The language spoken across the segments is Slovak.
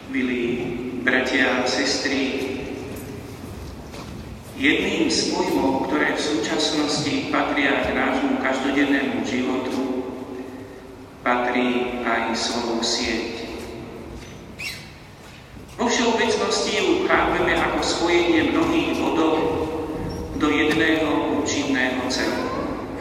Milí bratia a sestry, jedným z pojmov, ktoré v súčasnosti patria k nášmu každodennému životu, patrí aj slovo sieť. Vo všeobecnosti ju chápeme ako spojenie mnohých bodov do jedného účinného celku.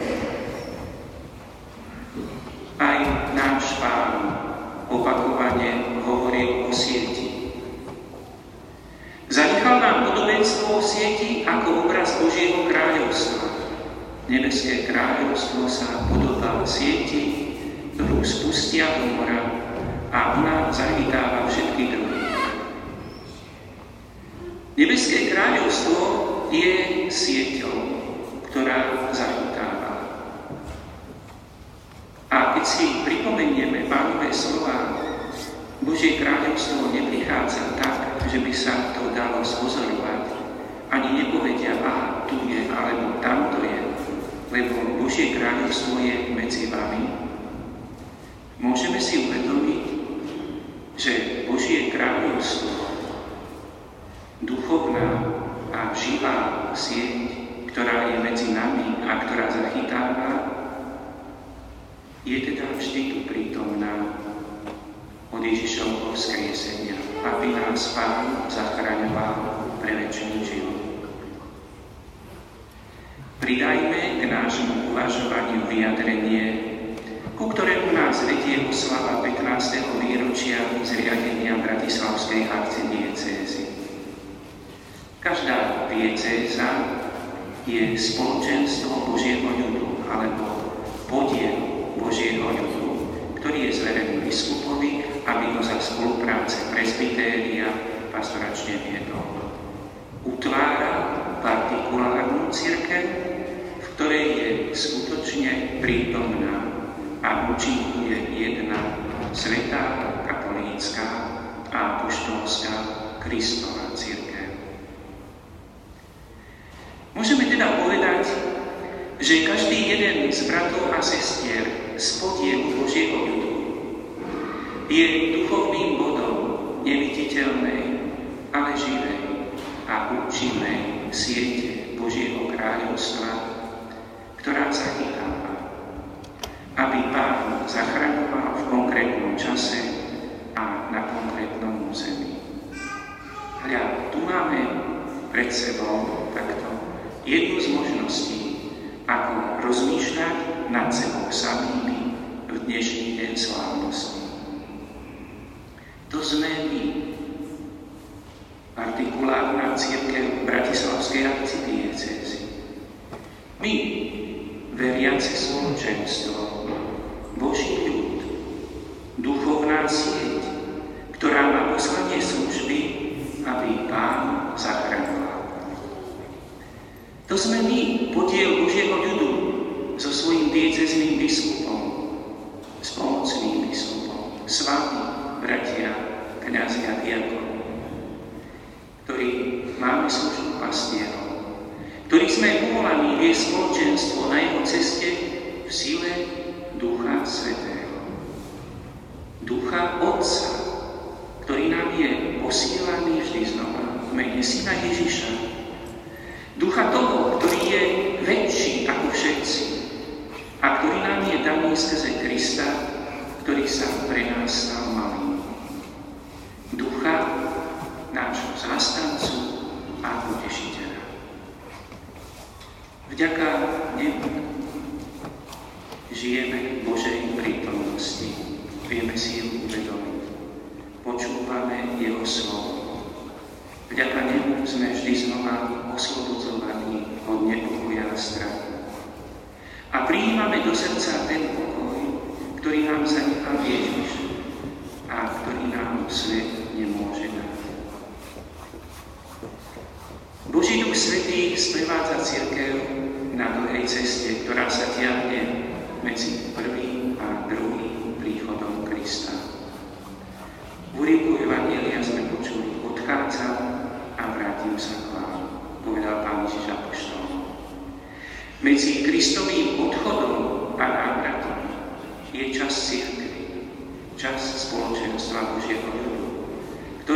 Aj náš Pán opakovane hovoril o sieti. Zanechal nám podobenstvo o sieti ako obraz Božieho kráľovstva. Nebeské kráľovstvo sa podobá sieti, ktorú spustia do mora a ona zachytáva všetky druhy. Nebeské kráľovstvo je sieťou, ktorá zachytáva. A keď si pripomenieme Pánové slova, Božie kráľovstvo neprichádza tak, že by sa to dalo spozorovať. Ani nepovedia, tu je, alebo tamto je, lebo Božie kráľovstvo je medzi vami. Môžeme si uvedomiť, že Božie kráľovstvo, duchovná a živá sieť, ktorá je medzi nami a ktorá zachytáva, je teda vždy tu prítomná od Ježišovho vzkriesenia, aby nás Pán zachraňoval pre večný život. Pridajme k nášmu uvažovaniu vyjadrenie, ku ktorému nás vedie oslava 15. výročia zriadenia Bratislavskej arcidiecézy. Každá diecéza je spoločenstvo Božieho ľudu alebo podiel Božieho ľudu, ktorý je zverený biskupovi, aby ho za spolupráce presbytéria pastoračne viedol. Utvára partikulárnu cirkev, v ktorej je skutočne prítomná a účinkuje jedna svätá katolícka a apoštolská Kristova cirkev. Môžeme teda povedať, že každý jeden z bratov a sestier z podielu Božieho ľudu je duchovným bodom neviditeľnej, ale živej a účinnej siete Božieho kráľovstva, ktorá zachytáva, aby Pán zachraňoval v konkrétnom čase a na konkrétnom území. Hľa, tu máme pred sebou takto jednu z možností, ako rozmýšľať nad sebou samými v dnešný deň slávnosti. To sme my, partikulárna cirkev Bratislavskej arcidiecézy. My, veriace spoločenstvo, Boží ľud, duchovná sieť, ktorá má poslanie služby, aby Pán zachraňoval. To sme my, podiel Božieho ľudu, so svojím diecézným biskupom, s pomocným biskupom, s vami, bratia, kňazi a diakoni, ktorí máme službu pastierov, ktorí sme povolaní viesť spoločenstvo na jeho ceste v sile Ducha Svätého. Ducha Otca, ktorý nám je posílaný vždy znova v mene Syna Ježiša. Ducha toho, ktorý je väčší ako všetci a ktorý nám je daný skrze Krista, ktorý sa pre nás stal malým. Ducha nášho zástancu a potešiteľa. Vďaka nemu žijeme v Božej prítomnosti. Vieme si ju uvedomiť. Počúvame jeho slovo. Vďaka nemu sme vždy znova oslobodzovaní od nepokoja a strachu. A prijímame do srdca ten pokoj, ktorý nám zanechal Ježiš a ktorý nám svet nemôže dať. Boží Duch Svätý sprevádza cirkev na dlhej ceste, ktorá sa tiahne medzi prvým a druhým príchodom Krista. V úryvku Evanjelia sme počuli: odchádzam a vrátim sa k vám, povedal Pán Ježiš apoštolom. Medzi Kristovým odchodom a návratom je čas cirkvi, čas spoločenstva Božieho ľudu,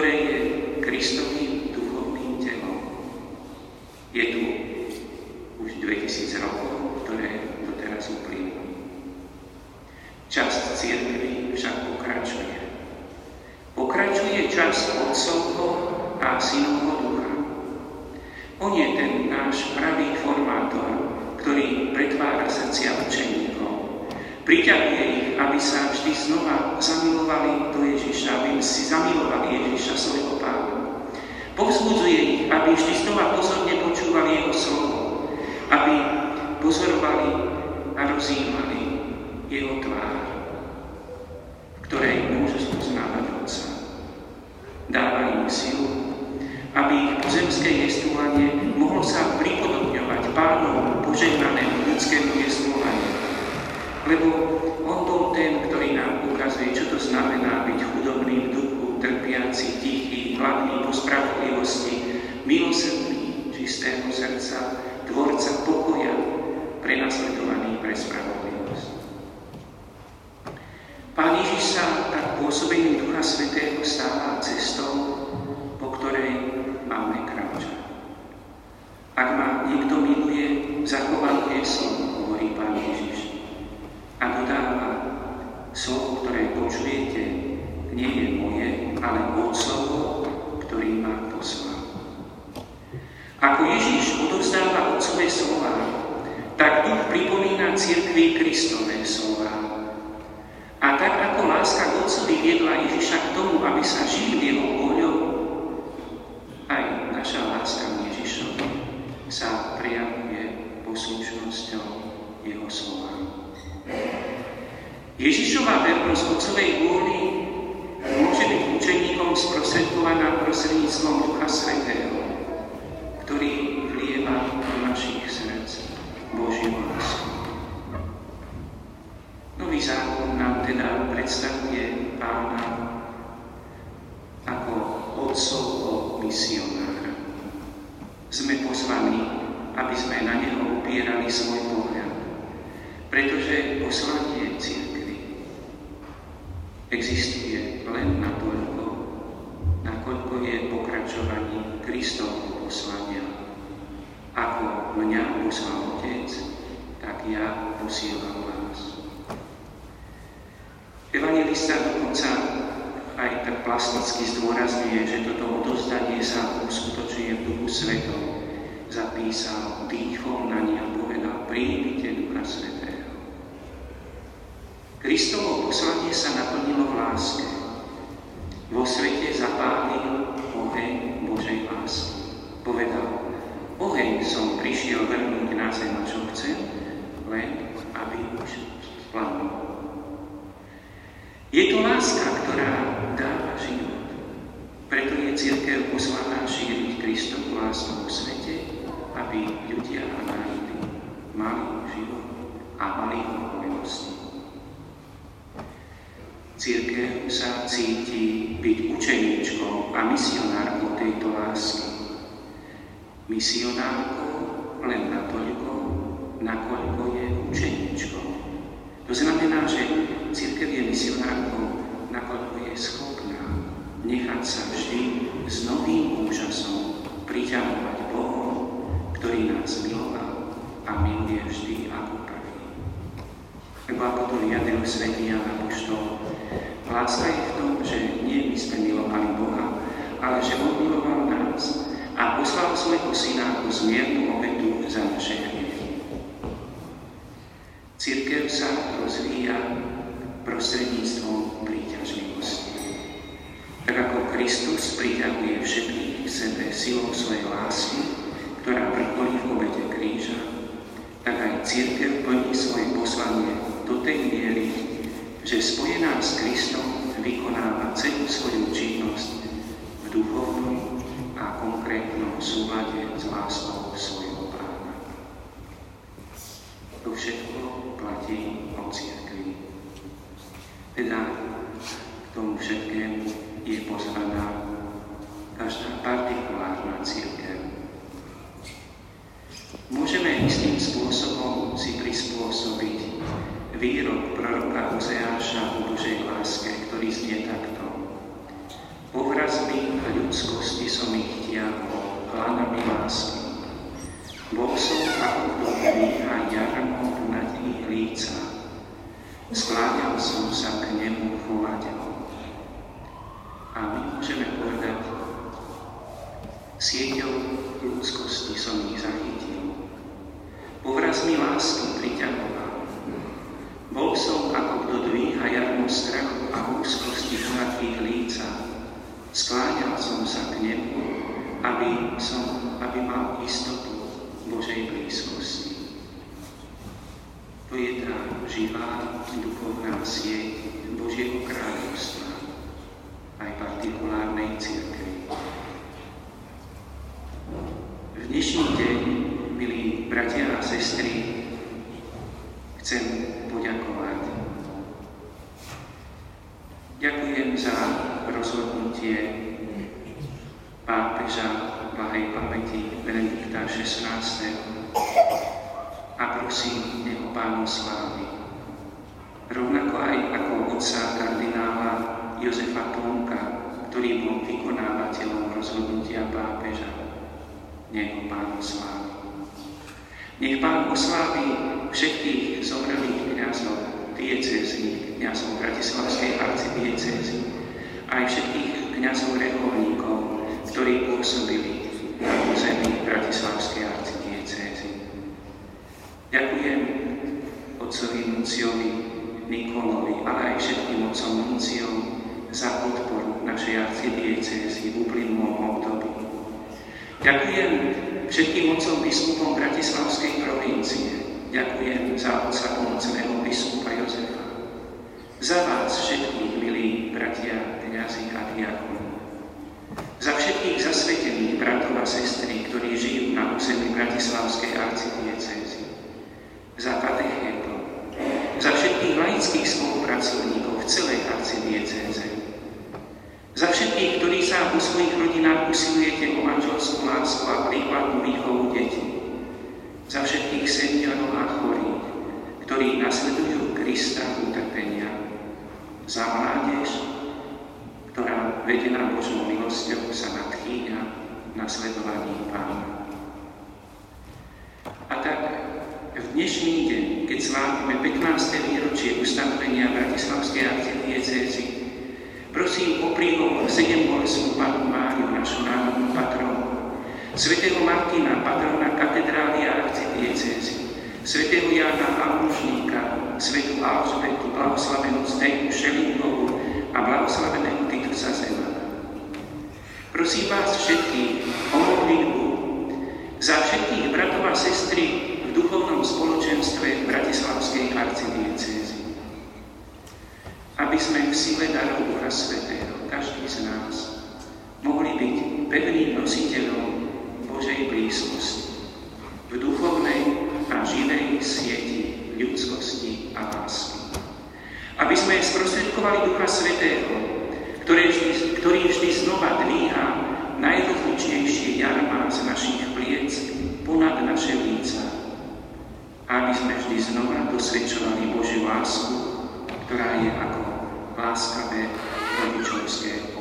Kristovým duchovným telom. Je tu už 2000 rokov, ktoré doteraz uplynú. Časť cirkvi však pokračuje. Pokračuje časť Otcovho a Synovho ducha. On je ten náš pravý formátor, ktorý pretvára srdcia učeníkov. Priťahuje ich, aby sa vždy znova zamilovali do Ježiša, aby si zamilovali Ježiša, svojho Pána. Povzbudzuje ich, aby vždy znova pozorne počúvali jeho slovo, aby pozorovali a rozjímali jeho tvár, v ktorej môžu spoznávať Otca. Dáva im silu, aby ich pozemské jestvovanie mohlo sa pripodobňovať Pánovu požehnanému ľudskému jestvovaniu. Lebo on bol ten, ktorý nám ukazuje, čo to znamená byť chudobný v duchu, trpiaci, tichý, hladný po spravodlivosti, milosrdný, čistého srdca, tvorca pokoja, prenasledovaný pre spravodlivosť. Pán Ježiš sa tak pôsobením Ducha Svätého stáva cestou, po ktorej máme kráčať. Ak ma niekto miluje, zachoval moje slovo, hovorí Pán Ježiš. A dodáva, slovo, ktoré počujete, nie je moje, ale Otcovo, ktorý ma poslal. Ako Ježiš odovzdáva Otcové slová, tak Duch pripomína cirkvi Kristové slová. A tak ako láska k Otcovi viedla Ježiša k tomu, aby sa žil jeho vôľou, aj naša láska k Ježišovi sa prejavuje poslušnosťou jeho slovám. Ježišova vernosť Otcovej vôli môže byť učeníkom sprostredkovaná prostredníctvom Ducha Svätého, ktorý vlieva do našich srdc Božiu lásku. Nový zákon nám teda predstavuje Pána ako Otcovho misionára. Sme pozvaní, aby sme na neho upierali svoj pohľad, pretože poslanie cirkvi existuje len natoľko, nakoľko je pokračovaním Kristovho poslania. Ako mňa poslal Otec, tak ja posielam vás. Evanjelista dokonca aj tak plasticky zdôrazňuje, že toto odovzdanie sa uskutočňuje v Duchu Svetom. Zapísal, dýchom na nich povedal, príjmite Ducha Svätého. Kristovo poslanie sa naplnilo v láske. Vo svete zapálil oheň Božej lásky. Povedal, oheň som prišiel vrhnúť na zem, a čo chcem, len aby už splanul. Je to láska, ktorá dáva život. Preto je cirkev poslaná šíriť Kristovu lásku vo svete, aby ľudia a národy mali život a mali povinnosti. Cirkev sa cíti byť učeníčkou a misionárkou tejto lásky. Misionárkou len natoľko, nakoľko je učeníčkou. To znamená, že cirkev je misionárkou, nakoľko je schopná nechať sa vždy s novým úžasom priťahovať Bohom, ktorý nás miloval a miluje vždy ako prvý. Lebo ako to vyjadril svätý Ján Apoštol, láska je v tom, že nie my sme milovali Boha, ale že On miloval nás a poslal svojho Syna ako zmiernu obetu za naše hriechy. Cirkev sa rozvíja prostredníctvom príťažlivosti. Tak ako Kristus priťahuje všetkých k sebe silou svojej lásky, ktorá vrcholí v obete kríža, tak aj cirkev plní svoje poslanie do tej miery, že spojená s Kristom vykonáva celú svoju činnosť v duchovnom a konkrétnom súlade s láskou svojho Pána. To všetko platí o cirkvi. Teda k tomu všetkému je pozvaná každá partikulárna cirkev. Môžeme istým spôsobom si prispôsobiť výrok proroka Ozeáša o Božej láske, ktorý znie takto. povrazmi ľudskosti som ich tiahol lanami lásky. Bol som ako kto dvíha jarmo nad ich líca. Skláňal som sa k nemu volať ho. A my môžeme povedať, sieťou ľudskosti som ich zachytil. Povrazmi lásky priťahoval. Bol som ako kto dvíha jarmo strachu a úzkosti nad ich líca. Skláňal som sa k nemu, aby mal istotu Božej blízkosti. To je tá živá duchovná sieť Božieho kráľovstva, aj partikulárnej cirkvi. V dnešný deň, milí bratia a sestry, chcem poďakovať. Ďakujem za rozhodnutie pápeža blahej pamäti Benedikta XVI. A prosím, nech ho Pán oslávi. Rovnako aj ako otca kardinála Jozefa Tónka, ktorý bol vykonávateľom rozhodnutia pápeža. Nech ho Pán oslávi. Nech Pán oslávi všetkých zomrelých kňazov, diecéznych kňazov Bratislavskej arcidiecézy, aj všetkých kňazov reholníkov, ktorí pôsobili na území Bratislavskej arcidiecézy. Ďakujem otcovi nunciovi Nikolovi, ale aj všetkým otcom nunciom za podporu našej arcidiecézy v uplynulom období. Ďakujem všetkým otcom biskupom Bratislavskej provincie. Ďakujem za otca pomocného biskupa Jozefa. Za vás všetkých, milí bratia, kňazi a diakoni. Za všetkých zasvetených bratov a sestry, ktorí žijú na území Bratislavskej arcidiecézy. Za katechétov, za všetkých laických spolupracovníkov v celej arcidiecéze. Za všetkých, ktorí sa vo svojich rodinách usilujete o manželskú lásku a príkladnú výchovu detí. Za všetkých seniorov a chorých, ktorí nasledujú Krista utrpenia. Za mládež, ktorá vedená Božou milosťou sa nadchýňa nasledovaní Pána. A tak v dnešný deň, keď slávime 15. výročie ustanovenia Bratislavskej arcidiecézy, prosím o príhovor 7-bolestnú Pannu Máriu, našu národnú patronu, svätého Martina, patrona katedrály a arcidiecézy, svätého Jána Almužníka, svätú Alžbetu, blahoslavenú Zdenku Šelingovú a blahoslaveného Titusa Zemana. Prosím vás všetkých o modlitbu za všetkých bratov a sestry v duchovnom spoločenstve Bratislavskej arcidiecézy. Aby sme v sile darov Ducha Svätého, každý z nás, mohli byť pevným nositeľom Božej blízkosti v duchovnej a živej sieti ľudskosti a lásky. Aby sme sprostredkovali Ducha Svätého, ktorý vždy znova dvíha najrozličnejšie jarmá z našich pliec ponad naše líca. Aby sme vždy znova dosvedčovali Božiu lásku, ktorá je ako láskavé rodičovské